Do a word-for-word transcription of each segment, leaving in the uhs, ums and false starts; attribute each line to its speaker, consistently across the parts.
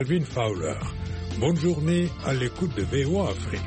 Speaker 1: Alvin Fowler. Bonne journée à l'écoute de V O A Afrique.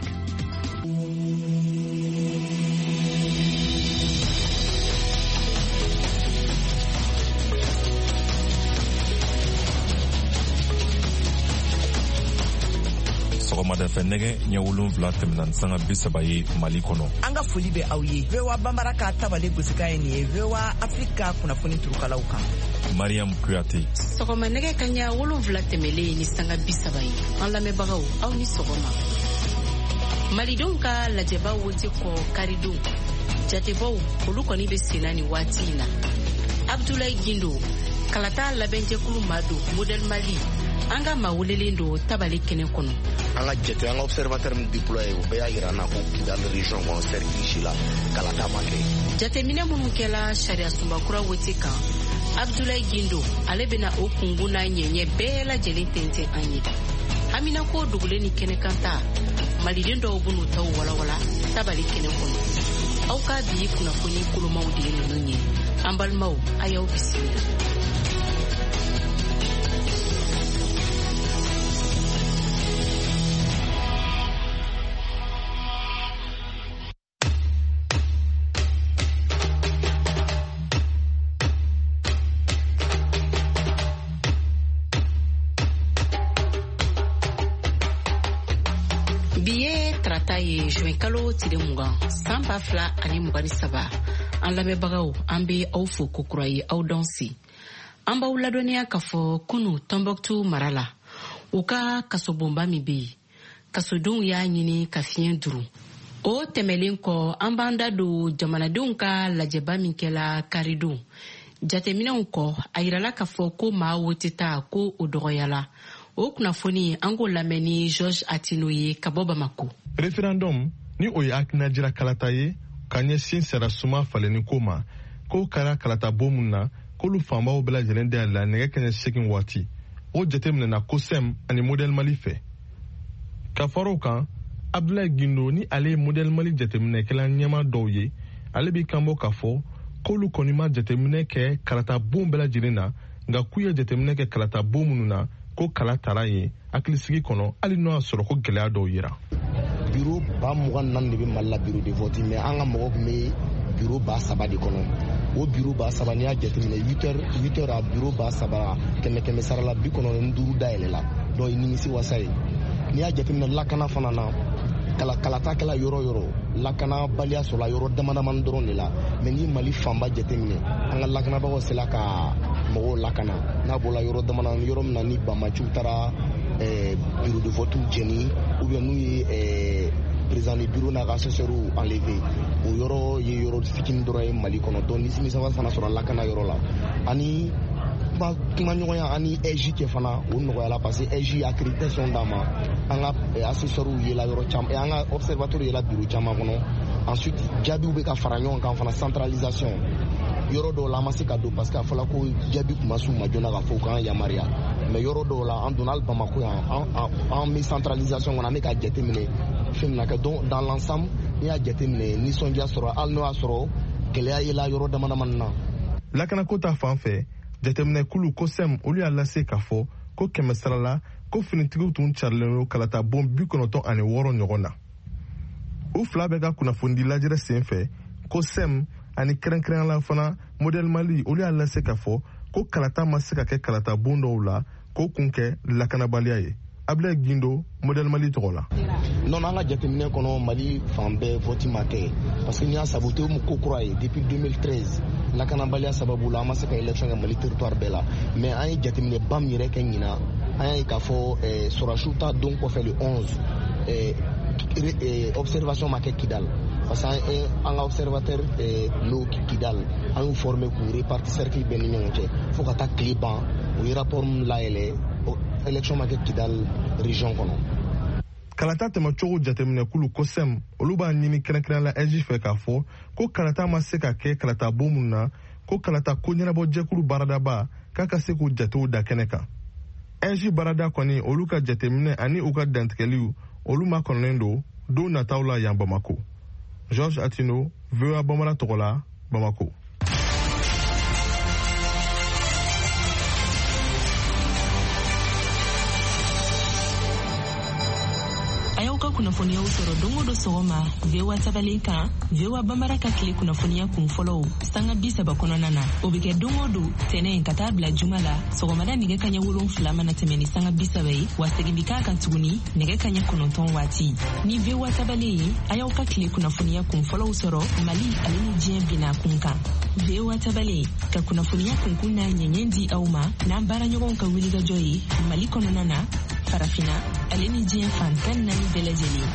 Speaker 2: Sɔgɔmada fɛ nɛgɛ ɲɛ wolonwula tɛmɛna sanga bi saba ye Mali kɔnɔ.
Speaker 3: An ka foli bɛ aw ye. V O A Bambara ka tabale gosika ye nin ye V O A Afrika kunnafoni turukalaw kan.
Speaker 2: Mariam Kuyate.
Speaker 4: Sɔgɔma nɛgɛ ka ɲɛ wolonwula tɛmɛlen ni sanga bi saba ye. An lamɛnbagaw aw ni sɔgɔma. Malidenw ka lajɛba wote kɔ karidenw. Jatebɔw olu kɔni bɛ senna ni waati in na. Abdoulaye Gindo kalata labɛnjɛkulu ma don Modèle Mali. An ka maa welelen don tabale kɛnɛ kɔnɔ.
Speaker 5: An ka jate an ka observateur min déployé o bɛɛ y'a yira an na ko Kidal région kɔnɔ cercle la kalata ma kɛ.
Speaker 4: Jateminɛ minnu kɛla sariya sunbakura wote kan, Abdoulaye Gindo ale bɛna o kungun n'a ɲɛɲɛ bɛɛ lajɛlen tɛntɛn an ye. Amina ko dugule ni kɛnɛkan ta, maliden dɔw b'u taw walawala tabale kɛnɛ kɔnɔ. Aw ka bi kunnafoni kolomaw de ye ninnu ye. An balimaw a y'aw bisimila. Tarata ye juin kalo tile mugan san ba fila ani mugan ni saba. An lamɛnbagaw an bɛ aw fo kokura ye aw dɔn si. An b'aw ladɔnniya k'a fɔ kunu Tɔnbɔkutu mara la u ka kasobonba min bɛ yen kasodenw y'a ɲini ka fiɲɛ duru. O tɛmɛlen kɔ an b'an da don jamanadenw ka lajɛba min kɛla karidon. Jateminɛw kɔ a yirala k'a fɔ ko maa wote ta ko o dɔgɔyala. O kunnafoni an k'o lamɛn ni George Atino ye ka bɔ Bamako.
Speaker 6: Referendum ni o ye hakilina jira kalata ye ka ɲɛsin sera suma falenni ko ma k'o kɛra kalata bon mun na k'olu fanbaw bɛɛ lajɛlen dayɛlɛla nɛgɛ kaɲɛ segin waati. O jateminɛna COSEM ani Modèle Mali fɛ. Ka fara o kan Abdoulaye Gindo ni ale ye Modèle Mali jateminɛkɛla ɲɛma dɔw ye ale b'i kanbɔ k'a fɔ k'olu kɔni ma jateminɛ kɛ kalata bon bɛɛ lajɛlen na nka k'u ye jateminɛ kɛ kalata bon minnu na ko kala tara ye hakilisigi kɔnɔ hali n'o y'a sɔrɔ ko gɛlɛya dɔw yira.
Speaker 5: Bureau ba mugan naani de bɛ Mali la bureau de vote mais an ka mɔgɔ tun bɛ bureau ba saba de kɔnɔ. O bureau ba saba n'i y'a jateminɛ huit heures huit heures a bureau ba saba kɛmɛ kɛmɛ sara la bi kɔnɔntɔn ni duuru dayɛlɛ la donc i nimisi wasa ye. N'i y'a jateminɛ lakana fana na kala kalata kɛla yɔrɔ yɔrɔ lakana baliya sɔrɔla yɔrɔ dama dama dɔrɔn de la mais ni Mali fanba jateminɛ an ka lakanabagaw sela ka mɔgɔw lakana n'a bɔra yɔrɔ dama dama yɔrɔ min na ni bamaciw taara ɛɛ bureau de vote jɛni ou bien n'u ye ɛɛ président du bureau n'a ka assesseurs enlevé o yɔrɔ ye yɔrɔ fitinin dɔrɔn ye Mali kɔnɔ donc ni simisaba fana sɔrɔ lakana yɔrɔ la ani kuma ɲɔgɔnya ani E J kɛ fana o nɔgɔyala parce que E J accréditation d'a ma an ka assesseurs yela yɔrɔ caman an ka observateurs yela bureau caman kɔnɔ ensuite jaabiw bɛ ka fara ɲɔgɔn kan fana centralisation yɔrɔ dɔw la an ma se ka don parce que a fɔla ko jaabi tun ma s'u ma joona k'a fɔ k'an yamaruya mais yɔrɔ dɔw la an donna hali Bamako yan an bɛ centralisation kɔnɔ an bɛ ka jateminɛ fɛn min na kɛ donc dans l'ensemble n'i y'a jateminɛ nisɔndiya sɔrɔ hali n'o y'a sɔrɔ gɛlɛya yela yɔrɔ dama dama na.
Speaker 6: Lakanako ta fan fɛ jateminɛkulu COSEM olu y'a lase k'a fɔ ko kɛmɛ sara la ko finitigiw tun carilen don kalata bon bi kɔnɔntɔn ani wɔɔrɔ ɲɔgɔn na. U fila bɛɛ ka kunnafoni lajɛrɛ sen fɛ COSEM ani kɛrɛnkɛrɛnyala fana Modèle Mali olu y'a lase k'a fɔ ko kalata ma se ka kɛ kalata bon dɔw la k'o kun kɛ lakanabaliya ye. Abdoulaye Gindo Modèle Mali tɔgɔ la.
Speaker 5: Non an ka jateminɛ kɔnɔ Mali fan bɛɛ vote ma kɛ parce que n'i y'a saboté o mu ko kura ye depuis deux mille treize lakanabaliya sababu la an ma se ka élection kɛ Mali territoire bɛɛ la mais an ye jateminɛ ba min yɛrɛ kɛ ɲina an y'a ye k'a fɔ sɔrɔdasiw ta don kɔfɛ le onze observation ma kɛ Kidal parce que an ka observateur n'o Kidal an y'u formé k'u réparti cercle bɛɛ ni ɲɔgɔn cɛ fo ka taa tile ban u ye rapport min layɛlɛ élection ma kɛ Kidal région kɔnɔ.
Speaker 6: Kalata tɛmɛcogo jateminɛkulu COSEM olu b'a ɲini kɛrɛnkɛrɛnyala E J fɛ k'a fɔ ko kalata ma se ka kɛ kalata bon mun na ko kalata ko ɲɛnabɔ jɛkulu baaradaba k'a ka se k'u jatew da kɛnɛ kan. E J baarada kɔni olu ka jateminɛ ani u ka dantigɛliw olu ma kɔnɔnen don don nataw la yan Bamako. George Atino, V O A Bambara tɔgɔ la, Bamako.
Speaker 7: kunnafoniyaw sɔrɔ don o don sɔgɔma V O A tabalen kan V O A Bambara ka tile kunnafoniya kun fɔlɔw sanga bi saba kɔnɔna na o bɛ kɛ don o don tɛnɛ ka taa bila juma la sɔgɔmada nɛgɛ kaɲɛ wolonfila mana tɛmɛ ni sanga bi saba ye wa segin bi k'a kan tuguni nɛgɛ kaɲɛ kɔnɔntɔn waati ni V O A tabalen ye a y'aw ka tile kunnafoniya kun fɔlɔw sɔrɔ Mali ale ni diɲɛ binna kun kan V O A tabalen ka kunnafoniya kunkun n'a ɲɛɲɛ di aw ma n'an baaraɲɔgɔnw ka wulikajɔ ye Mali kɔnɔna na farafina ale ni diɲɛ fan tan naani bɛɛ lajɛlen.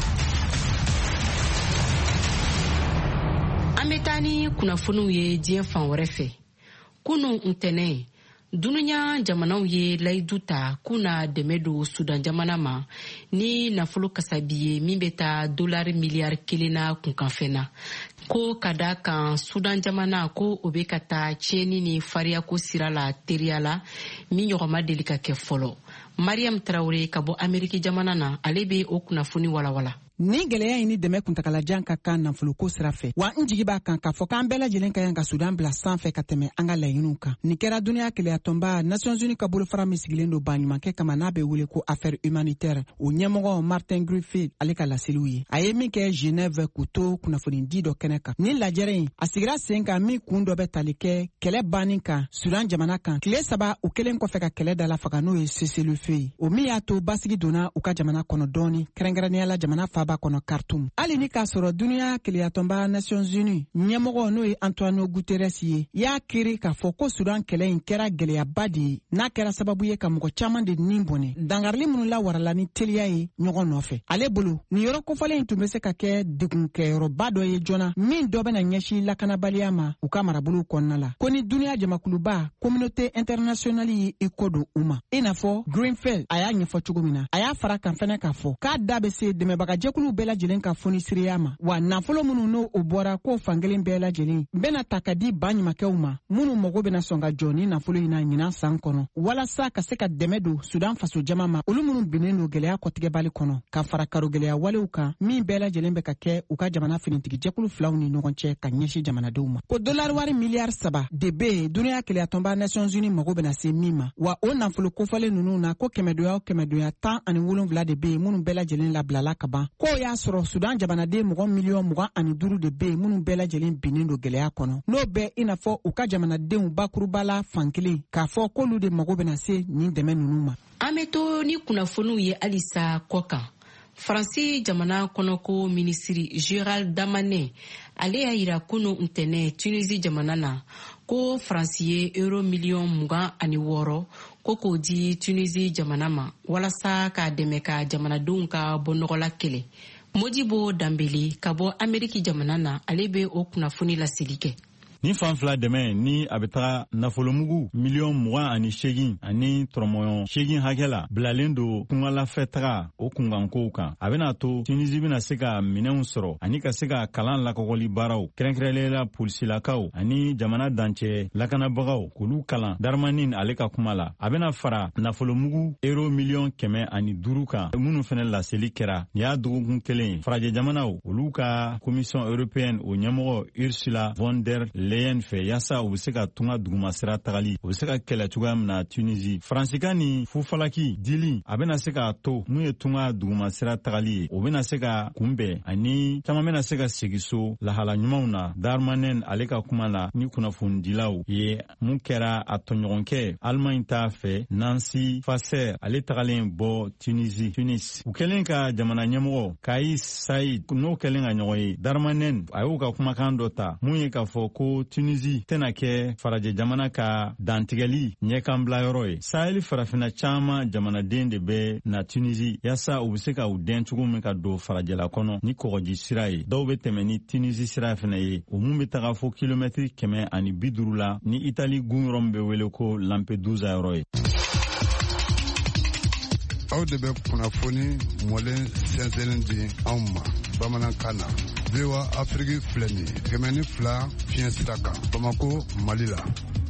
Speaker 4: An bɛ taa ni kunnafoniw ye diɲɛ fan wɛrɛ fɛ. Kunu ntɛnɛn dunuya jamanaw ye layidu ta k'u na dɛmɛ don Sudan jamana ma ni nafolo kasabi ye min bɛ taa dolari miliyari kelen na kunkanfɛn na. Ko ka da kan Sudan jamana ko o bɛ ka taa tiɲɛni ni fariyako sira la teriya la min ɲɔgɔn ma deli ka kɛ fɔlɔ. Mariam Traoré ka bɔ Ameriki jamana na ale bɛ o kunnafoni walawala.
Speaker 8: Ni gɛlɛya ini dɛmɛ kuntagalajan ka kan nafoloko sira fɛ wa n jigi b'a kan k'a fɔ k'an bɛɛ lajɛlen ka yan ka Sudan bila sanfɛ ka tɛmɛ an ka laɲiniw kan. Nin kɛra duniya keleyatɔnba Nations Unies ka bolofara min sigilen don baɲumankɛ kama n'a bɛ wele ko affaire humanitaire o ɲɛmɔgɔ Martin Griffiths ale ka laseliw ye. A ye min kɛ Genève k'u to kunnafonidi dɔ kɛnɛ kan. Nin lajɛrɛ in a sigira sen kan min kun dɔ bɛ tali kɛ kɛlɛ banni kan Sudan jamana kan tile saba u kelen kɔfɛ ka kɛlɛ dalafaga n'o ye cessez-le-feu ye. O min y'a to basigi donna u ka jamana kɔnɔ dɔɔni kɛrɛnkɛrɛnnenya la jamana faaba kɔnɔ Khartoum. Hali ni k'a sɔrɔ duniya keleyatɔnba Nations Unies ɲɛmɔgɔ n'o ye Antonio Guterres ye y'a kiri k'a fɔ ko Sudan kɛlɛ in kɛra gɛlɛyaba de ye n'a kɛra sababu ye ka mɔgɔ caman de nin bɔnɛ dangarili minnu lawarala ni teliya ye ɲɔgɔn nɔfɛ. Ale bolo nin yɔrɔ kofɔlen in tun bɛ se ka kɛ degunkɛyɔrɔba dɔ ye joona min dɔ bɛna ɲɛsin lakanabaliya ma u ka marabolo kɔnɔna la ko ni duniya jamakuluba communauté internationale ye i kɔ don u ma i n'a fɔ Greenfield a y'a ɲɛfɔ cogo min na a y'a fara kan fɛnɛ k'a fɔ k'a da bɛ se dɛmɛbagajɛkulu bɛɛ lajɛlen ka fonisiriya ma wa nafolo minnu n'o o bɔra ko fankelen bɛɛ lajɛlen bɛna ta ka di baɲumankɛw ma minnu mago bɛna sɔn ka jɔ ni nafolo in na ɲinan san kɔnɔ walasa ka se ka dɛmɛ don Sudan faso jama ma olu minnu binnen don gɛlɛya kɔtigɛbali kɔnɔ ka fara karo gɛlɛya walew kan min bɛɛ lajɛlen bɛ ka kɛ u ka jamana finitigijɛkulu filaw ni ɲɔgɔn cɛ ka ɲɛsin jamanadenw ma ko dolari wari miliyari saba de bɛ yen duniya keleyatɔnba Nations Unies mago bɛna se min ma wa o nafolo kofɔlen ninnu na ko kɛmɛdonya o kɛmɛdonya tan ani wolonwula de bɛ yen minnu bɛɛ lajɛlen labilala ka ban ko y'a sɔrɔ Sudan jamanaden mɔgɔ miliyɔn mugan ani duuru de bɛ yen minnu bɛɛ lajɛlen binnen don gɛlɛya kɔnɔ n'o bɛɛ i n'a fɔ u ka jamanadenw bakurubala fankelen k'a fɔ k'olu de mago bɛna se nin dɛmɛ ninnu ma.
Speaker 4: An bɛ to ni kunnafoniw ye halisa kɔ kan. Faransi jamana kɔnɔko minisiri Gérald Darmanin ale y'a yira kunu ntɛnɛ Tunisie jamana na ko Faransi ye euro miliyɔn mugan ani wɔɔrɔ ko k'o di Tunisie jamana ma walasa k'a dɛmɛ ka jamanadenw ka bɔ nɔgɔla kɛlɛ. Modibo Dambele ka bɔ Ameriki jamana na ale bɛ o kunnafoni laseli kɛ.
Speaker 9: Ni fan fila dɛmɛ ni a bɛ taga nafolomugu miliyɔn mugan ani seegin ani tɔrɔmɔɲɔn seegin hakɛ la bilalen don kungalafɛ taga o kunkankow kan. A bɛna to Tunisie bɛna se ka minɛnw sɔrɔ ani ka se ka kalan lakɔgɔli baaraw kɛrɛnkɛrɛnlen la polisilakaw ani jamana dancɛ lakanabagaw k'olu kalan. Darmanin ale ka kuma la a bɛna fara nafolomugu euro miliyɔn kɛmɛ ani duuru kan minnu fɛnɛ laseli kɛra nin y'a dɔgɔkun kelen ye. Farajɛ jamanaw olu ka Commission européenne o ɲɛmɔgɔ Ursula von der Leyen fɛ yasa u bɛ se ka tunga duguma sira tagali u bɛ se ka kɛlɛ cogoya min na Tunisie. Faransika ni fufalaki dili a bɛna se ka to mun ye tunga duguma sira tagali ye o bɛna se ka kunbɛn ani caman bɛna se ka segin so lahala ɲumanw na. Darmanin ale ka kuma la ni kunnafonidilaw ye mun kɛra a tɔɲɔgɔnkɛ Allemagne ta fɛ Nancy Faeser ale tagalen bɔ Tunisie Tunis u kɛlen ka jamana ɲɛmɔgɔ Kais Saied n'o kɛlen ka ɲɔgɔn ye. Darmanin a y'u ka kumakan dɔ ta mun ye k'a fɔ ko Tunisie tɛna kɛ farajɛ jamana ka dantigɛli ɲɛkanbila yɔrɔ ye. Sahel farafina caman jamanaden de bɛ na Tunisie yasa u bɛ se ka u den cogo min ka don farajɛla kɔnɔ ni kɔgɔji sira ye. Dɔw bɛ tɛmɛ ni Tunisie sira fana ye o mun bɛ taga fo kilomɛtiri kɛmɛ ani bi duuru la ni Itali gun yɔrɔ min bɛ wele ko Lampedusa yɔrɔ ye.
Speaker 10: Aw de bɛ kunnafoni mɔlen sɛnsɛnlen di anw ma bamanankan na. V O A Afrique filɛ nin ye kɛmɛ ni fila fiɲɛ sira kan Bamako Mali la.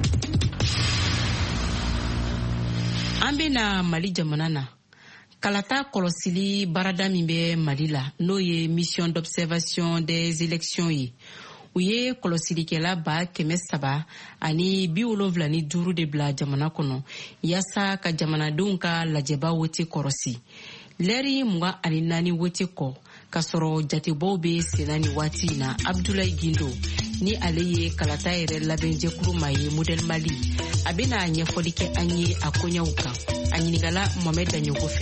Speaker 4: An bɛna Mali jamana na kalata kɔlɔsili baarada min bɛ Mali la n'o ye mission d'observation des élections ye. U ye kɔlɔsilikɛla ba kɛmɛ saba ani bi wolonwula ni duuru de bila jamana kɔnɔ yasa ka jamanadenw ka lajɛba wote kɔrɔsi. Lɛri mugan ani naani wote kɔ k'a sɔrɔ jatebɔw bɛ senna ni waati na Abdoulaye Gindo ni ale ye kalata yɛrɛ labɛnjɛkuru ma ye Modèle Mali a bɛna ɲɛfɔli kɛ an ye a koɲɛw kan a ɲinigala Mohamed Daɲogo fɛ.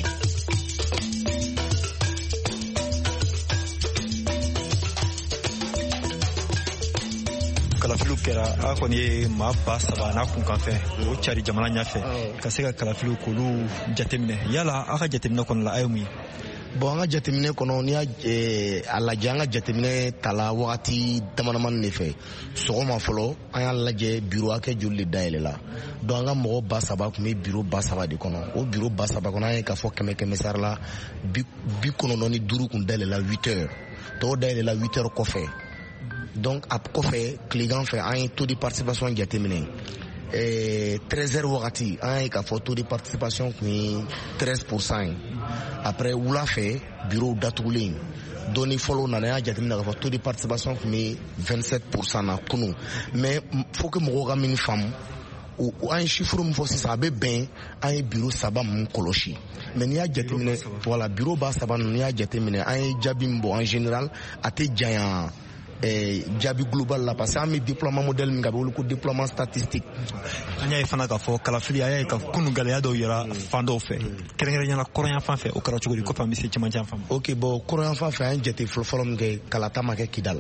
Speaker 11: kalafiliw kɛra a kɔni ye maa ba saba n'a kunkan fɛ o cari jamana ɲɛfɛ ka se ka kalafiliw k'olu jateminɛ yala a ka jateminɛ kɔnɔ la a ye mun ye?
Speaker 5: Bon an ka jateminɛ kɔnɔ n'i y'a a lajɛ an ka jateminɛ tala wagati damadamani de fɛ sɔgɔma fɔlɔ an y'a lajɛ biro hakɛ joli de dayɛlɛ la donc an ka mɔgɔ ba saba tun bɛ biro ba saba de kɔnɔ o biro ba saba kɔnɔ an ye k'a fɔ kɛmɛ kɛmɛ sara la bi kɔnɔntɔn ni duuru kun dayɛlɛ la huit heures tɔw dayɛlɛ la huit heures kɔfɛ donc a kɔfɛ tilegan fɛ an ye taux de participation jateminɛ eh, treize heures wagati an ye k'a fɔ taux de participation kun ye treize pour cent ye après wula fɛ bureau datugulen dɔnni fɔlɔ nana y'a jateminɛ k'a fɔ taux de participation kun ye vingt-sept pour cent na kunu mais faut que mɔgɔw ka min faamu o an ye chiffre min fɔ sisan a bɛ bɛn an ye bureau saba min kɔlɔsi mais n'i y'a jateminɛ voilà bureau ba saba ninnu n'i y'a jateminɛ an ye jaabi min bɔ en général a tɛ janya Eh, jaabi global la parce que an bɛ déploiement modèle min kan a bɛ wele ko déploiement statistique.
Speaker 11: An y'a ye fana k'a fɔ kalafili a y'a ye ka kunu gɛlɛya dɔw yɛrɛ fan dɔw fɛ kɛrɛnkɛrɛnnenya la kɔrɔnyan fan fɛ o kɛra cogo di kɔfɛ an bɛ se cɛmancɛ fan ma.
Speaker 5: Ok bon kɔrɔnyan fan fɛ an ye jate fɔlɔfɔlɔ min kɛ kalata ma kɛ Kidal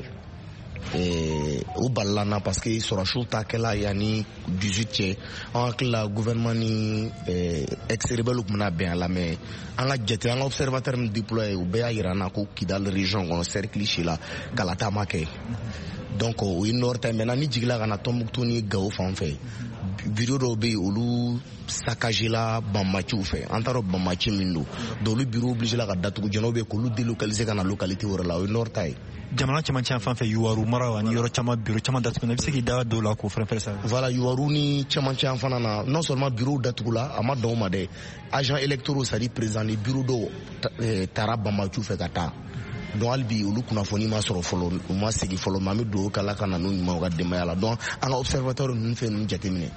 Speaker 5: eh, o balila n na parce que sɔrɔsiw ta kɛla yanni dix-huit cɛ an hakili la gouvernement ni eh, ex-rebelle tun bɛna bɛn a la mais an ka jate an ka observateur min déployé u bɛɛ y'a yira an na ko Kidal région kɔnɔ cercle si la kalata ma kɛ donc o ye nord ta maintenant ni jigila ka na Tombouctou ni Gao fan fɛ bureau dɔw bɛ yen olu saccagé la Banmaciw fɛ an t'a dɔn Banmaci min don donc olu bureau obligé la ka datugu jɛnɛw bɛ k'olu délocaliser ka na localité wɛrɛ la o ye nord ta ye.
Speaker 11: Jamana cɛmancɛ fan fɛ Yuwaru mara ani yɔrɔ caman bureau caman datugula i bɛ se k'i da dɔw la k'o fɛrɛ fɛrɛ sa.
Speaker 5: Voilà Yuwaru ni cɛmancɛ fana na non seulement bureau datugula a ma dan o ma dɛ agents électoraux c'est à dire président ni bureau dɔw taara Banmaciw fɛ ka taa donc hali bi olu kunnafoni ma sɔrɔ fɔlɔ u ma segin fɔlɔ mais an bɛ dugawu k'Ala ka na n'u ɲuman u ka denbaya la donc an ka observateur ninnu fɛ ninnu jateminɛ.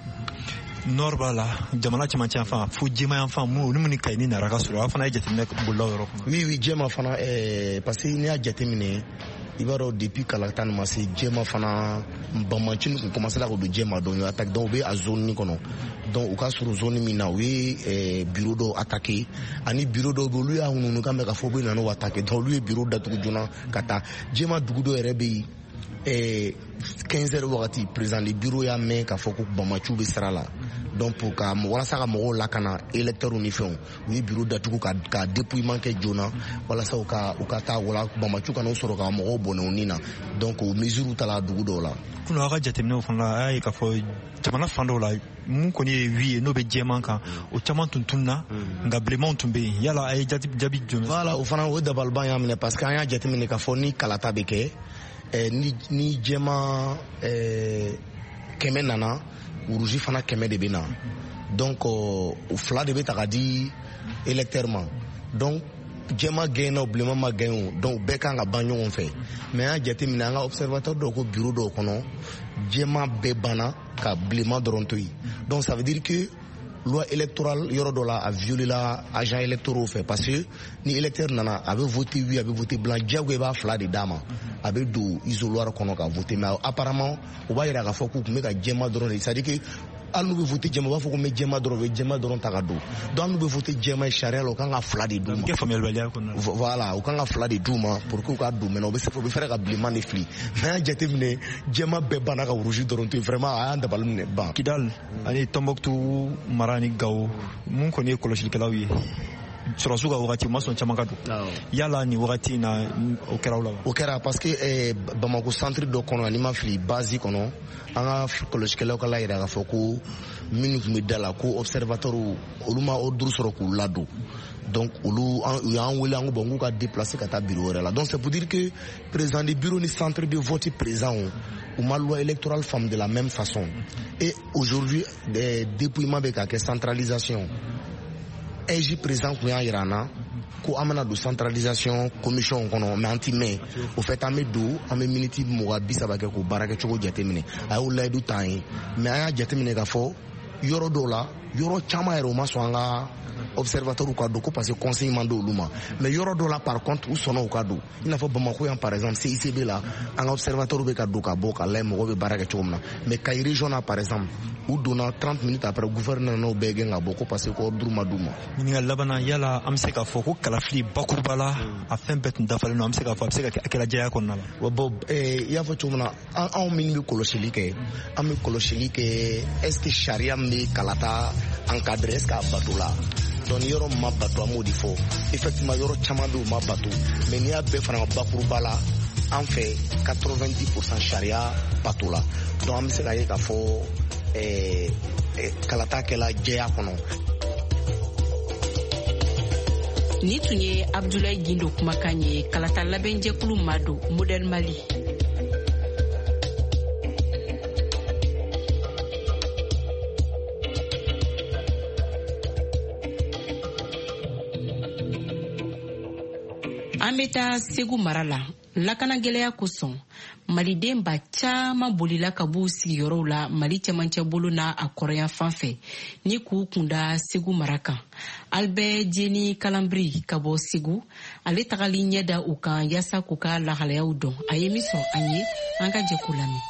Speaker 11: Nord b'a la jamana cɛmancɛ fan fo jɛma yan fan mun olu minnu kayi ni nara ka sɔrɔ a fana ye jateminɛ bolilaw yɔrɔ.
Speaker 5: Oui oui jɛma fana eh, parce que n'i y'a jateminɛ i b'a dɔn depuis kalata nin ma se jɛma fana Banmaci kun commencé la ka don jɛma donc attaque donc u bɛ a zone nin kɔnɔ donc u ka surun zone min na u ye eh, bureau dɔw attaqué ani bureau dɔw bɛ olu y'a hununu kan bɛ ka fɔ bɛ na n'o attaqué donc olu ye bureau datugu joona ka taa jɛma dugu dɔw yɛrɛ bɛ yen eh, quinze heures wagati président de bureau y'a mɛn k'a fɔ ko Banmaciw bɛ sira la donc pour ka walasa ka mɔgɔw lakana électeurs ni fɛnw u ye bureau datugu ka ka dépouillement kɛ joona walasa u ka u ka taa wala Banmaciw kana sɔrɔ ka mɔgɔw bɔnɛ u ni na donc o mesure ta la dugu dɔw la.
Speaker 11: Kunun a ka jateminɛw fana la a y'a ye k'a fɔ jamana fan dɔw la mun kɔni ye wi ye n'o bɛ jɛman kan o caman tun tununna nka bilenmanw tun bɛ yen yala a ye jaabi jumɛn.
Speaker 5: Voilà o fana o ye dabaliban y'a minɛ parce que an y'a jateminɛ k'a fɔ ni kalata bɛ kɛ eh, ni ni jɛma eh, kɛmɛ nana urusi fana kɛmɛ de bɛ na donc o fila de bɛ ta ka di électeur ma donc jɛma gɛn na bilenman ma gɛn o donc bɛɛ kan ka ban ɲɔgɔn fɛ mais an y'a jateminɛ an ka observateur dɔw ko bureau dɔw kɔnɔ jɛma bɛɛ banna ka bilenman dɔrɔn to yen donc ça veut dire que loi électorale yɔrɔ dɔ la a violé la agents électoraux fɛ parce que ni électeur nana a bɛ voter oui a bɛ voter blanc diyagoya i b'a fila de d'a ma a bɛ don isoloir kɔnɔ ka voter mais apparemment u b'a yira k'a fɔ k'u tun bɛ ka jɛma dɔrɔn de c'est à dire que hali n'u bɛ voter jɛma u b'a fɔ ko n bɛ jɛma dɔrɔn u bɛ jɛma dɔrɔn ta ka don donc n'u bɛ voter jɛma ye sariya la u kan ka fila de d'u ma voilà u kan ka fila de d'u ma pour que u ka don maintenant u bɛ se u bɛ fɛrɛ ka bilenman de fili mais an y'a jateminɛ jɛma bɛɛ banna ka rouge dɔrɔn to yen vraiment a y'an dabali minɛ ban.
Speaker 11: Kidal ani Tombouctou mara ni Gao mun kɔni ye kɔlɔsilikɛlaw ye sɔrɔsiw ka wagati u ma sɔn caman ka don yala ni wagati na o kɛra o la wa.
Speaker 5: O kɛra parce que eh, Bamako centre dɔ kɔnɔ ani ma fili base kɔnɔ an ka kɔlɔsikɛlaw ka la yira k'a fɔ ko minnu tun bɛ da la ko observateur olu ma ordre sɔrɔ k'u ladon donc olu u y'an wele an ko bon k'u ka déplacer ka taa bureau wɛrɛ la donc c'est pour dire que président de bureau ni centre de vote présent ou ma loi électorale femme de la même façon et aujourd'hui des dépouillements bɛ ka kɛ centralisation E J président kun y'a yira an na ko an bɛna don centralisation commission kɔnɔ mais an ti mɛn o fait an bɛ don an bɛ miniti mugan bi saba kɛ k'o baara kɛ cogo jateminɛ a y'o layidu t'an ye mais an y'a jateminɛ k'a fɔ yɔrɔ dɔw la yɔrɔ caman yɛrɛ o ma sɔn an ka observateur ka don ko parce que conseil man do olu ma mais yɔrɔ dɔ la par contre u sɔnna u ka don i n'a fɔ Bamako yan par exemple C I C B la an ka observateur bɛ ka don ka bɔ ka lajɛ mɔgɔw bɛ baara kɛ cogo min na mais Kayi région na par exemple u donna trente minutes après gouverneur n'o bɛɛ gɛn ka bɔ ko parce que ko ordre ma d'u ma.
Speaker 11: ɲininkali labanna yala an bɛ se k'a fɔ ko kalafili bakuruba la a fɛn bɛɛ tun dafalen don an bɛ se k'a fɔ a bɛ se ka kɛ akɛlajɛya kɔnɔna la.
Speaker 5: wa bon i y'a fɔ cogo min na anw minnu bɛ kɔlɔsili kɛ an bɛ kɔlɔsili kɛ est ce que sariya min bɛ kalata encadré est ce que a bato la donc yɔrɔ min ma bato an b'o de fɔ effectivement yɔrɔ caman bɛ yen o ma bato mais n'i y'a bɛɛ fara bakuruba la an fɛ quatre-vingt-dix pour cent sariya bato la donc an bɛ se ka ye k'a fɔ ɛɛ kalata kɛla jɛya kɔnɔ.
Speaker 4: Ni tun ye Abdoulaye Gindo kumakan ye kalata labɛnjɛkulu ma don Modèle Mali. An bɛ taa Segu mara la lakanagɛlɛya kosɔn maliden ba caman bolila ka b'u sigiyɔrɔw la Mali cɛmancɛ bolo n'a a kɔrɔyan fan fɛ ni k'u kunda Segu mara kan. Albert Jeni Kalambri ka bɔ Segu ale tagali ɲɛda u kan yaasa k'u ka lahalayaw dɔn a ye min sɔn an ye an ka jɛ k'u lamɛn.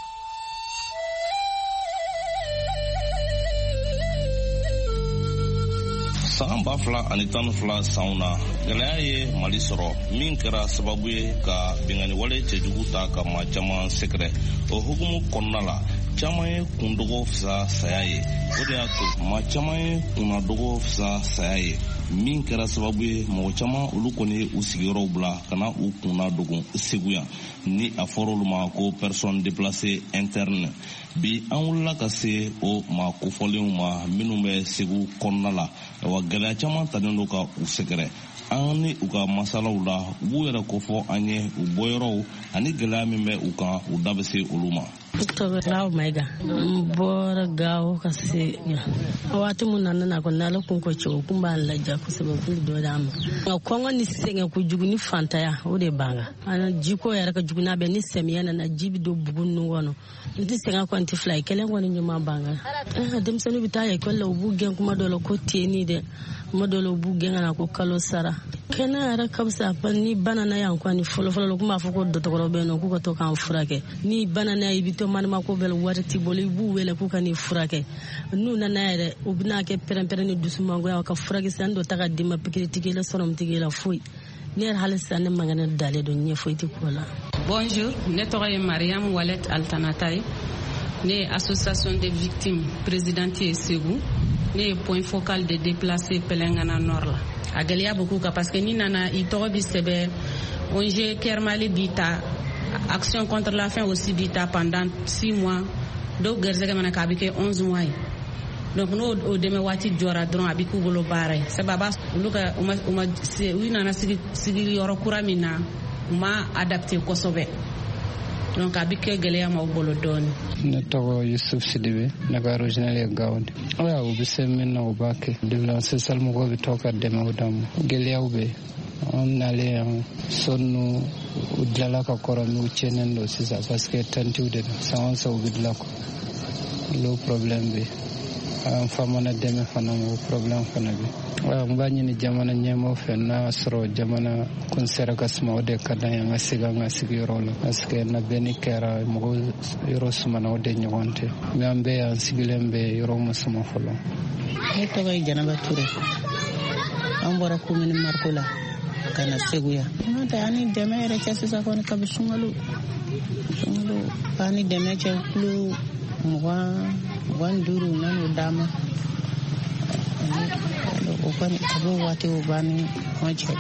Speaker 12: san ba fila ani tan ni fila sanw na gɛlɛya ye Mali sɔrɔ min kɛra sababu ye ka bengani wale cɛjugu ta ka maa caman sɛgɛrɛ o hukumu kɔnɔna la caman ye kundogo fisa saya ye o de y'a to maa caman ye kunnadogo fisa saya ye min kɛra sababu ye mɔgɔ caman olu kɔni u sigiyɔrɔw bila ka na u kunna dogo Segu yan ni a fɔra olu ma ko personne déplacée interne bi an wulila ka se o maa kofɔlenw ma minnu bɛ Segu kɔnɔna la wa gɛlɛya caman tanen don ka u sɛgɛrɛ an ni u ka masalaw la u b'u yɛrɛ kofɔ an ye u bɔyɔrɔw ani gɛlɛya min bɛ u kan u da bɛ se olu ma.
Speaker 13: Tɔgɔ Maiga n bɔra Gawo ka se waati mun na nana ko n'ala kun ko cogo kun b'a laja kosɛbɛ kun dɔ d'a ma nka kɔngɔ ni sɛgɛn kojugu ni fantanya o de banga ana jiko yɛrɛ ka jugu n'a bɛ ni samiya nana ji bɛ don bugu ninnu kɔnɔ n tɛ sɛgɛn kɔni tɛ fila ye kɛlɛ kɔni ɲuman banga denmisɛnninw bɛ taa ekɔli la u b'u gɛn kuma dɔ la ko tiɲɛni dɛ kuma dɔ la u b'u gɛn ka na ko kalo sara kɛnɛ yɛrɛ ka fisa ni banana yan kɔni fɔlɔfɔlɔ la u tun b'a fɔ ko dɔgɔtɔrɔ bɛ yen nɔ k'u ka to k'an furakɛ ni banana i bɛ to manima ko bɛɛ wari t'i bolo i b'u wele k'u ka n'i furakɛ n'u nana yɛrɛ u bɛna kɛ pɛrɛn-pɛrɛn ni dusumangoya ka furakisɛ dɔ ta ka d'i ma pikiritigi la sɔrɔmutigi la foyi ne yɛrɛ hali sisan ne man kɛnɛ dalen don ɲɛ foyi tɛ k'o la.
Speaker 14: Bonjour, ne tɔgɔ ye Mariam Walet Altanata ye ne ye association des victimes présidente ye Segu ne ye point focal de déplacés Pɛlɛngana Nord la a gɛlɛya bɛ k'u kan parce que ni nana i tɔgɔ bi sɛbɛn O N G Kɛr Mali bi ta Action contre la faim aussi bi ta pendant six mois dɔw gɛrɛsɛgɛ mana k'a bɛ kɛ onze mois ye donc n'o o dɛmɛ waati jɔra dɔrɔn a bɛ k'u bolo baara ye sabu a b'a olu ka u ma u ma u nana sigi sigiyɔrɔ kura min na u ma adapté kosɛbɛ donc a bɛ kɛ gɛlɛya ma u bolo dɔɔnin.
Speaker 15: Ne tɔgɔ Yusuf Sidibe ne ka original ye Gawundi oya u bɛ se min na u b'a kɛ développement social mɔgɔw bɛ to ka dɛmɛ o d'an ma gɛlɛyaw bɛ an nalen yan so ninnu u dilanla ka kɔrɔ n'u tiɲɛnen don sisan parce que tantiw de don san o san u bɛ dilan kɔ olu problème bɛ an fa mana dɛmɛ fana o problème fana bɛ wa n b'a ɲini jamana ɲɛmaaw fɛ n'a sɔrɔ jamana kun sera ka suma o de ka d'an ye an ka segin an ka sigiyɔrɔ la parce que na bɛnni kɛra mɔgɔw yɔrɔ sumana o de ɲɔgɔn tɛ mais an bɛɛ yan sigilen bɛ yɔrɔ ma suma fɔlɔ.
Speaker 16: Ne tɔgɔ ye Janaba Ture an bɔra commune Marko la ka na Segu yan n'o tɛ an ni dɛmɛ yɛrɛ cɛ sisan kɔni kabi sunkalo sunkalo k'an ni dɛmɛ cɛ kulo mugan mugan duuru nan'o d'a ma o kɔni a b'o waati o b'an ni ɲɔgɔn cɛ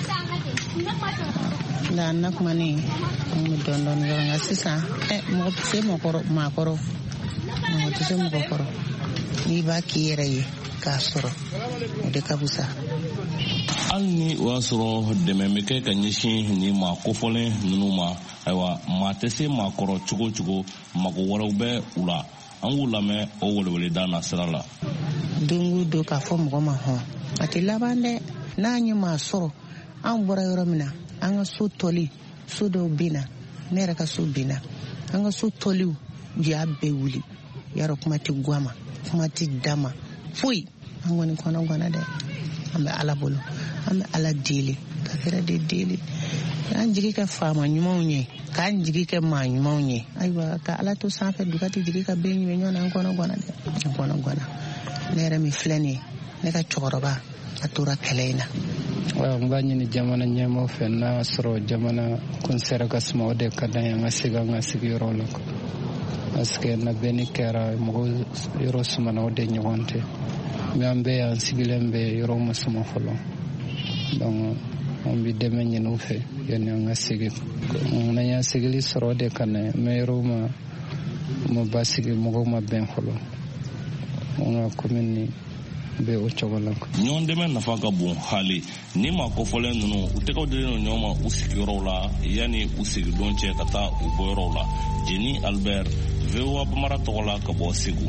Speaker 16: nka na kuma ni an bɛ dɔɔnin dɔɔnin yɔrɔ nka sisan ɛ mɔgɔ tɛ se mɔgɔkɔrɔ maakɔrɔ mɔgɔ tɛ se mɔgɔkɔrɔ n'i b'a k'i yɛrɛ ye k'a sɔrɔ o de ka fisa.
Speaker 12: hali ni o y'a sɔrɔ dɛmɛ bɛ kɛ ka ɲɛsin ni maa kofɔlen ninnu ma ayiwa maa tɛ se maa kɔrɔ cogo o cogo mago wɛrɛw bɛ u la an k'u lamɛn o weleweleda na sira la.
Speaker 16: don o don k'a fɔ mɔgɔ ma hɔn a tɛ laban dɛ n'an ye maa sɔrɔ an bɔra yɔrɔ min na an ka so tɔli so dɔw bɛ na ne yɛrɛ ka so bɛ na an ka so tɔliw y'a bɛɛ wuli yarɔ kuma tɛ guwa ma kuma tɛ da ma foyi an kɔni kɔnɔ ganna dɛ an bɛ ala bolo an bɛ ala deli ka kɛra de deli an jigi kɛ faama ɲumanw ye k'an jigi kɛ maa ɲumanw ye ayiwa ka ala to sanfɛ duga tɛ jigi ka bɛn ɲuman ɲɔgɔn na an kɔnɔ gɔnna dɛ an kɔnɔ gɔnna ne yɛrɛ min filɛ nin ye ne ka cɛkɔrɔba a tora kɛlɛ in na.
Speaker 15: Wa n b'a ɲini jamana ɲɛmaaw fɛ n'a sɔrɔ jamana kun sera ka suma o de ka d'an ye an ka segin an ka sigiyɔrɔ la parce que na bɛnni kɛra mɔgɔw yɔrɔ sumana o de ɲɔgɔn tɛ mais an bɛɛ yan sigilen bɛ yɔrɔ ma suma fɔlɔ donc an bɛ dɛmɛ ɲini u fɛ yanni an ka segin n'an y'an sigili sɔrɔ o de ka na mais yɔrɔw ma ma ba sigi mɔgɔw ma bɛn fɔlɔ an ka commune be o cogo la
Speaker 12: ɲɔgɔn dɛmɛ nafa ka bon hali ni ma kɔfɔlen ninnu u tɛgɛw dilen no ɲɔgɔn ma u sigiyɔrɔw la yanni u sigidon cɛ ka taa u bɔyɔrɔw la jeni albert V O A Bamara tɔgɔ la ka bɔ Segu.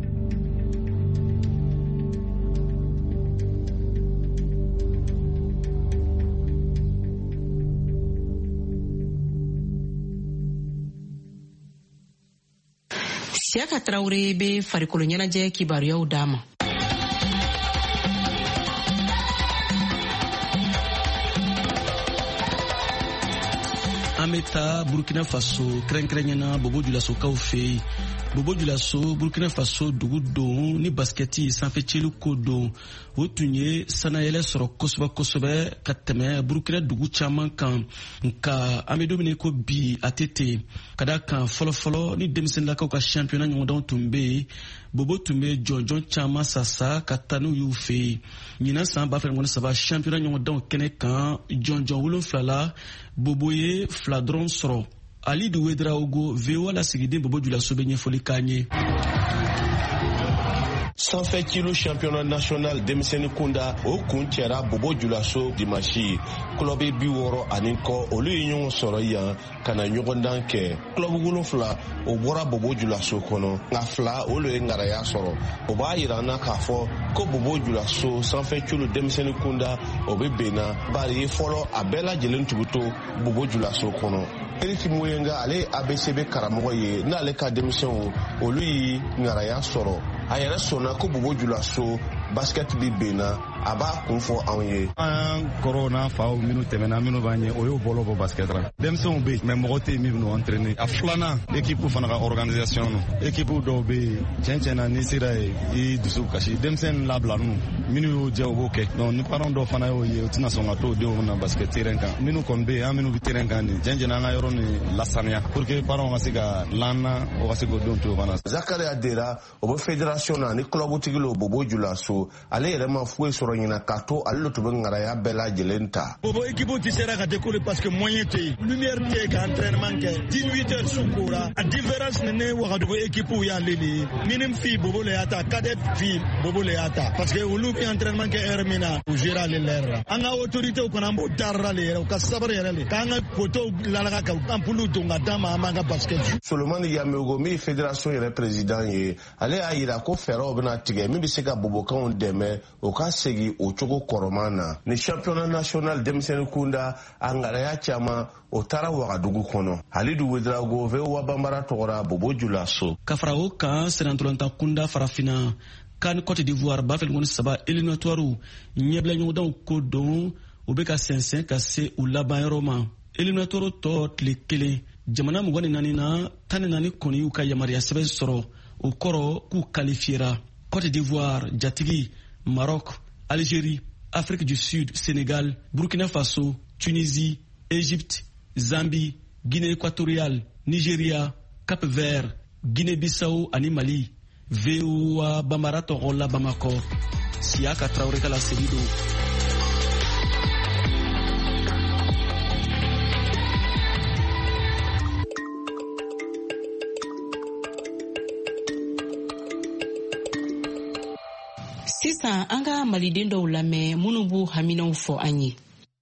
Speaker 4: Siaka Traore be farikolo ɲɛnajɛ kibaruyaw d'a ma.
Speaker 17: An bɛ taa Burkina Faso kɛrɛnkɛrɛnyana Bobo Dioulasokaw fɛ yen. Bobo Dioulaso Burkina Faso dugu don ni baskɛti sanfɛcilu ko don o tun ye sanayɛlɛ sɔrɔ kosɛbɛ kosɛbɛ ka tɛmɛ Burkina dugu caman kan nka an bɛ don min ko bi a tɛ ten ka da kan fɔlɔfɔlɔ ni denmisɛnninlakaw ka championnat ɲɔgɔndanw tun bɛ yen Bobo tun bɛ jɔnjɔn caman sasa ka taa n'u y'u fɛ yen ɲinan san ba fila ni saba championnat ɲɔgɔndanw kɛnɛ kan jɔnjɔn wolonfila la Bobo ye fila dɔrɔn sɔrɔ. Ali Douédra Ogo V O A la sigiden Bobo Dioulaso bɛ ɲɛfɔli k'an ye.
Speaker 18: sanfɛ kilo championnat national denmisɛnnin kunda o kun cɛra Bobo Dioulaso dimanche kulobi bi wɔɔrɔ ani kɔ olu ye ɲɔgɔn sɔrɔ yan ka na ɲɔgɔndan kɛ kulobi wolonfila o bɔra Bobo Dioulaso kɔnɔ nka fila olu ye ŋaraya sɔrɔ o b'a yira an na k'a fɔ ko Bobo Dioulaso sanfɛ kilo denmisɛnnin kunda o bɛ benna bari fɔlɔ a bɛɛ lajɛlen tun bɛ to Bobo Dioulaso kɔnɔ. Eriki Muyenga ale A B C B karamɔgɔ ye n'ale ka denmisɛnw olu yi ŋaraya sɔrɔ a yɛrɛ sɔnna ko Bobo Dioulaso basket bi benna a b'a kun fɔ anw ye.
Speaker 19: An kɔrɔw n'a faw minnu tɛmɛna minnu b'an ye o y'o bɔlɔ bɔ basket la denmisɛnw bɛ yen mais mɔgɔ tɛ yen min b'u entraîner a filanan équipe fana ka organisation no équipe dɔw bɛ yen tiɲɛ tiɲɛ na n'i sera yen i dusu kasi denmisɛnnin labila ninnu minnu y'o jɛ o b'o kɛ donc ni parents dɔw fana y'o ye o tɛna sɔn ka to o denw na basket terrain kan minnu kɔni bɛ yen an minnu bɛ terrain kan nin tiɲɛ tiɲɛ na an ka yɔrɔ nin lasaniya pour que parents ka se ka lana o ka se k'o denw to o fana.
Speaker 18: Zakaria Dera o bɛ fédération na ni club tigi lo Bobo Dioulaso ale yɛrɛ ma foyi sɔrɔ ɲina k'a to ale le tun bɛ ŋaraya bɛɛ lajɛlen ta.
Speaker 20: Bobo équipe tɛ sera ka décoller parce que moyen tɛ yen lumière tɛ yen ka entraînement kɛ dix-huit heures su kora a différence ni ne Wagadugu équipe y'ale de ye minime fille Bobo le y'a ta cadet fille Bobo le y'a ta parce que olu bɛ entraînement kɛ heure min na u gérera ale l'heure la an ka autorité kɔnɔ an b'o darra le yɛrɛ u ka sabari yɛrɛ le k'an ka poteau lalaga ka ampoule don ka d'a ma an b'an ka basket.
Speaker 18: Solomani Yamegogo min ye fédération yɛrɛ président ye ale y'a yira ko fɛɛrɛw bɛna tigɛ min bɛ se ka bobokanw dɛmɛ o ka segin o cogo kɔrɔman na ni championnat national denmisɛnnin kunda a ŋaraya caman o taara Wagadugu kɔnɔ. Halidu Ouedraogo V O A Bambara tɔgɔra Bobo Dioulaso.
Speaker 17: Ka fara o kan senatolontan kunda farafina kan Côte d'Ivoire ba fɛn kɔni saba éliminatoire ɲɛbila ɲɔgɔndanw ko don u bɛ ka sɛnsɛn ka se u laban yɔrɔ ma. Éliminatoire tɔ tile kelen jamana mugan ni naani na tan ni naani kɔni y'u ka yamaruya sɛbɛn sɔrɔ o kɔrɔ k'u qualifiera. Côte d'Ivoire, Jatigi, Maroc, Algérie, Afrique du Sud, Sénégal, Burkina Faso, Tunisie, Égypte, Zambie, Guinée équatoriale, Nigeria, Cap-Vert, Guinée-Bissau ani Mali. V O A Bambara tɔgɔ la Bamako. Siaka Traore kala Selido.
Speaker 4: Sisan an ka maliden dɔw lamɛn minnu b'u haminaw fɔ an ye.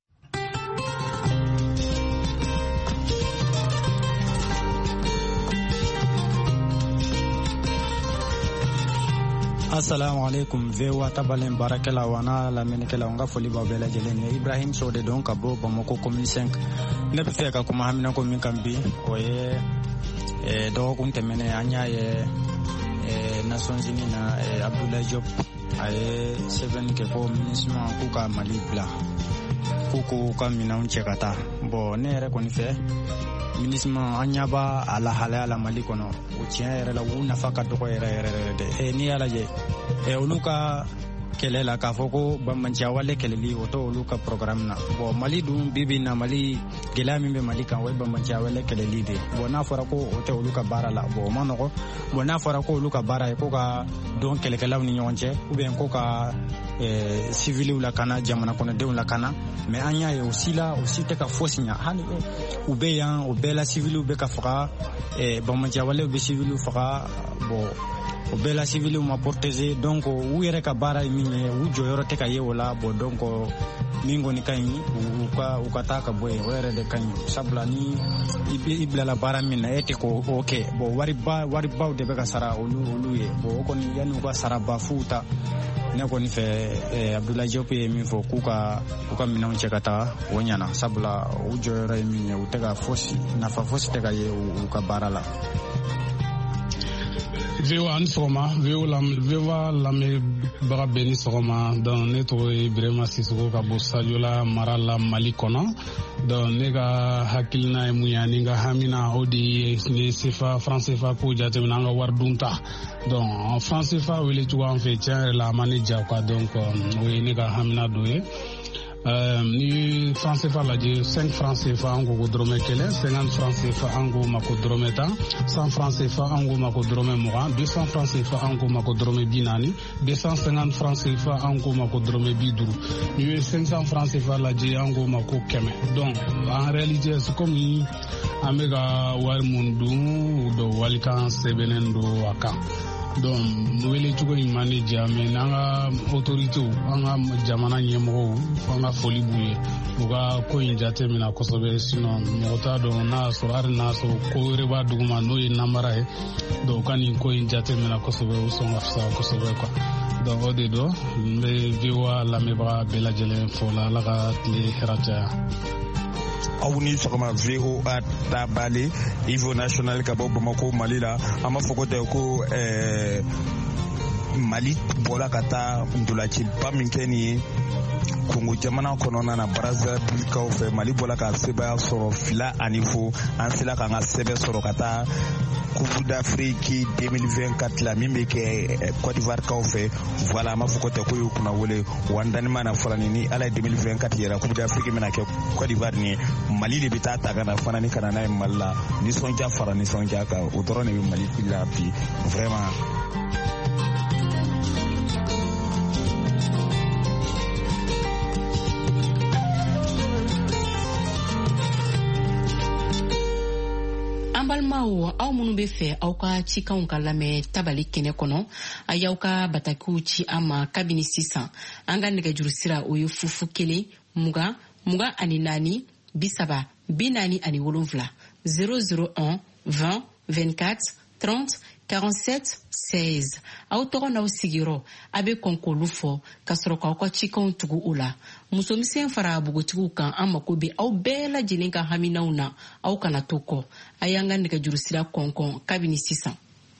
Speaker 21: Assalamu alaikum V O A tabalen barakɛla wa n'a lamɛnnikɛla n ka foli b'aw bɛɛ lajɛlen ye. Ibrahim Sow de don ka bɔ Bamako commune cinq. Ne bɛ fɛ ka kuma haminako min kan bi o ye dɔgɔkun tɛmɛnen an y'a ye Nations Unies na Abdoulaye Diop a ye sɛbɛnni kɛ ko minisma k'u ka Mali bila k'u k'u ka minɛnw cɛ ka taa. Bon ne yɛrɛ kɔni fɛ minisma an ɲɛ b'a a lahalaya la Mali kɔnɔ o tiɲɛ yɛrɛ la u nafa ka dɔgɔ yɛrɛ yɛrɛ yɛrɛ de. Eh, n'i y'a lajɛ eh, olu ka kɛlɛ la k'a fɔ ko banbanja wale kɛlɛli o tɛ olu ka programme na. Bon Mali dun bi bi na Mali gɛlɛya min bɛ Mali kan o ye banbanja wale kɛlɛli de. Bon n'a fɔra ko o tɛ olu ka baara la bon o ma nɔgɔ. Bon n'a fɔra ko olu ka baara ye ko ka don kɛlɛkɛlaw ni ɲɔgɔn cɛ ou bien ko ka eh, civiliw lakana jamana kɔnɔdenw lakana mais an y'a ye o si la o si tɛ ka fosi ɲa hali u bɛ yan o bɛɛ la civiliw bɛ ka faga eh, banbanja walew bɛ civiliw faga bon o bɛɛ la civiliw ma protéger donc u yɛrɛ ka baara ye min ye u jɔyɔrɔ tɛ ka ye o la bon donc min kɔni ka ɲi u ka u ka taa ka bɔ yen o yɛrɛ de ka ɲi sabula ni i bilala baara min na e tɛ k'o kɛ bon wariba waribaw de bɛ ka sara olu olu ye bon o kɔni yanni u ka saraba fu ta ne kɔni fɛ Abdoulaye Diop ye min fɔ k'u ka u ka minɛnw cɛ ka taa o ɲana sabula u jɔyɔrɔ ye min ye u tɛ ka fosi nafa fosi tɛ ka ye u ka baara la.
Speaker 1: V O A ni sɔgɔma V O A lamɛnbaga bɛɛ ni sɔgɔma donc ne tɔgɔ ye Birama Sisoko ka bɔ Sadiola mara la Mali kɔnɔ donc ne ka hakilina ye mun ye ani ka hamina o de ye ne CFA franc CFA ko jateminɛ an ka wari dun ta donc franc CFA wele cogo an fɛ tiɲɛ yɛrɛ la a ma ne ja quoi donc o ye ne ka hamina dɔ ye. Euh, ni franc CFA lajɛ cinq francs CFA an ko ko dɔrɔmɛ kelen cinquante francs CFA an ko ma ko dɔrɔmɛ tan cent francs CFA an ko ma ko dɔrɔmɛ mugan deux cents francs CFA an ko ma ko dɔrɔmɛ bi naani deux cent cinquante francs CFA an ko ma ko dɔrɔmɛ bi duuru ni ye cinq cents francs CFA lajɛ an ko ma ko kɛmɛ donc en réalité c'est comme an bɛ ka wari mun dun dɔ walikan sɛbɛnnen don a kan. Donc wele cogo in man ne ja mais n'an ka autorités an ka jamana ɲɛmɔgɔw an ka foli b'u ye u ka ko in jate minɛ kosɛbɛ sinon mɔgɔ t'a dɔn n'a sɔrɔ hali n'a sɔrɔ ko wɛrɛ b'a duguma n'o ye namara ye donc u ka nin ko in jate minɛ kosɛbɛ o sɔn ka fisa kosɛbɛ quoi donc o de don n bɛ V O A lamɛnbaga bɛɛ lajɛlen fɔ la Ala ka tile hɛrɛ caya.
Speaker 22: Aw ni sɔgɔma V O A Tabale niveau national ka bɔ Bamako Mali la an b'a fɔ ko tɛ ko ɛɛ Mali bɔra ka taa ntolaciba min kɛ nin ye Kongo jamana kɔnɔna na Brazzaville kaw fɛ Mali bɔra ka sɛbɛn sɔrɔ fila ani fo an sera k'an ka sɛbɛn sɔrɔ ka taa Coupe d'Afrique deux mille vingt-quatre la min bɛ kɛ Côte d'Ivoire kaw fɛ voilà an b'a fɔ ko tɛ ko y'u kunna wele wa n dani ma na fɔlɔ ni Ala ye deux mille vingt-quatre yɛrɛ Coupe d'Afrique bɛna kɛ Côte d'Ivoire ni Mali de bɛ taa ta ka na fana ni ka na n'a ye Mali la nisɔndiya fara nisɔndiya kan o dɔrɔn de bɛ Mali la bi vraiment.
Speaker 4: An balimaw aw minnu bɛ fɛ aw ka cikanw ka lamɛn tabali kɛnɛ kɔnɔ a y'aw ka batakiw ci an ma kabini sisan an ka nɛgɛjuru sira o ye fufu kelen mugan mugan ani naani bi saba bi naani ani wolonfila zéro zéro un vingt vingt-quatre trente quarante-sept seize aw tɔgɔ n'aw sigiyɔrɔ a bɛ kɔn k'olu fɔ ka sɔrɔ k'aw ka cikanw tugu o la musomisɛn fara bogotigiw kan an mako bɛ aw bɛɛ lajɛlen ka haminaw na aw kana to kɔ a y'an ka nɛgɛjuru sira kɔnkɔn kabini sisan.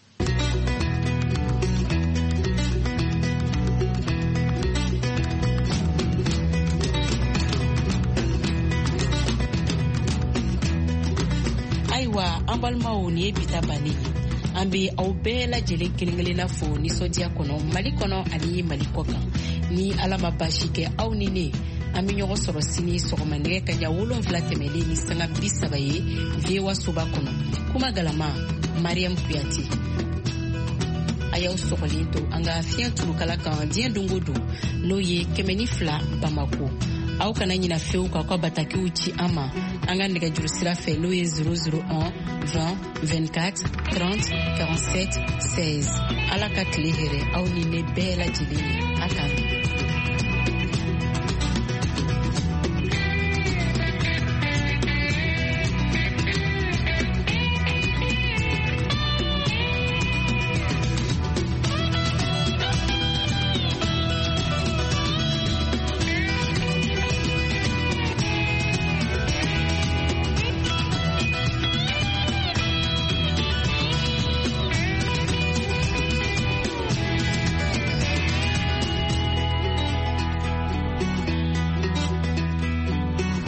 Speaker 4: ayiwa an balimaw nin ye bita bannen ye an bɛ aw bɛɛ lajɛlen kelen-kelenna fo nisɔndiya kɔnɔ Mali kɔnɔ ani Mali kɔ kan ni Ala ma baasi kɛ aw ni ne an bɛ ɲɔgɔn sɔrɔ sini sɔgɔma nɛgɛ kanɲɛ wolonwula tɛmɛlen ni sanga bi saba ye V O A soba kɔnɔ kuma galama Mariam Kuyate a y'aw sɔgɔlen to an ka fiɲɛ turukala kan diɲɛ don o don n'o ye kɛmɛ ni fila Bamako aw kana ɲina fewu k'aw ka batakiw ci an ma an ka nɛgɛjuru sira fɛ n'o ye zéro zéro un vingt vingt-quatre trente quarante-sept seize Ala ka tile hɛrɛ aw ni ne bɛɛ lajɛlen ye a k'an